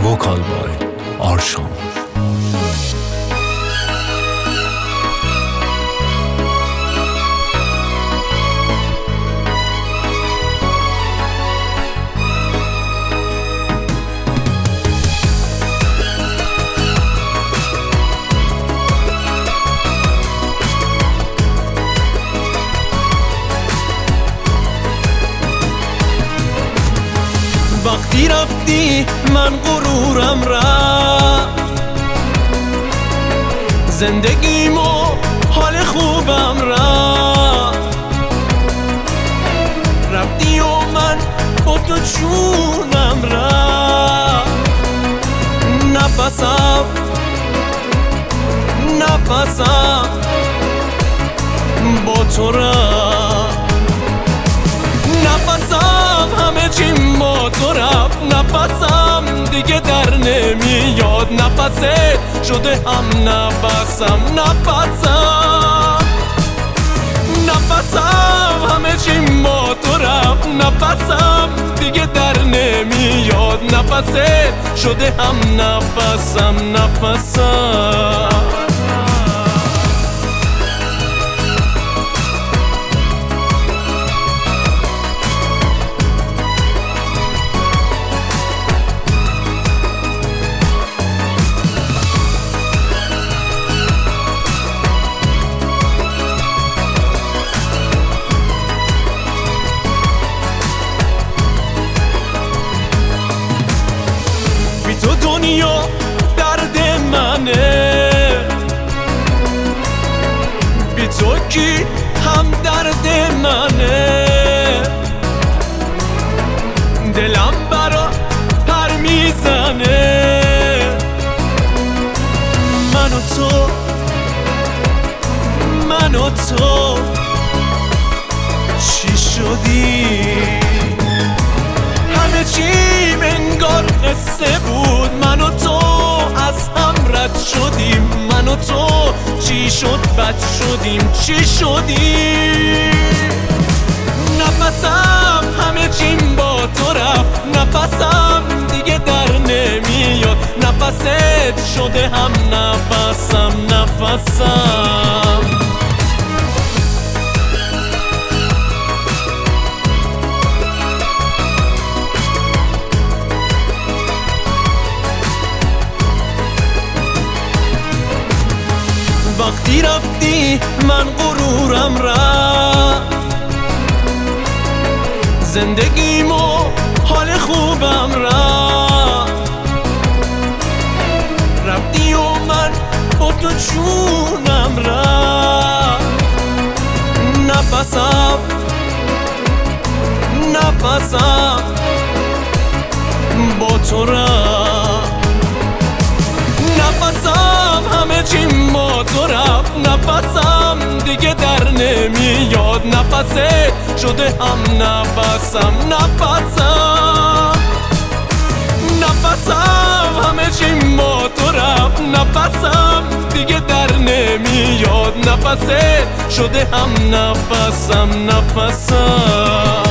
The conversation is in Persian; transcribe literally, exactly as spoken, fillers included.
vocal by Arshan. وقتی رفتی من غرورم رفت، زندگیم و حال خوبم رفت. رفتی و من با تو جونم رفت. نفسم نفسم با تو رفت. نفسم همه چیم با تو رفت. نفسم دیگه در نمیاد. نفسه شده هم نفسم. نفسم نفسم همه چیم با تو رفت. نفسم دیگه در نمیاد. نفسه شده هم نفسم. نفسم تو دنیا درد منه، بی تو کی هم درد منه. دلم برا پر میزنه. من و تو من و تو چی شدی؟ همه چیم انگار قصه بود. من و تو از هم رد شدیم. من و تو چی شد بد شدیم. چی شدیم؟ نفسم همه چیم با تو رفت. نفسم دیگه در نمیاد. نفست شده هم نفسم. نفسم وقتی رفتی من غرورم رفت، زندگیم و حال خوبم رفت. رفتی و من با تو جونم رفت. نفسم نفسم با تو رفت. نفسم همه چیم با تو رفت. نفسم دیگه در نمیاد. نفسه شده هم نفسم. نفسم نفسم همه چیم با تو رفت. نفسم دیگه در نمیاد. نفسه شده هم نفسم. نفسم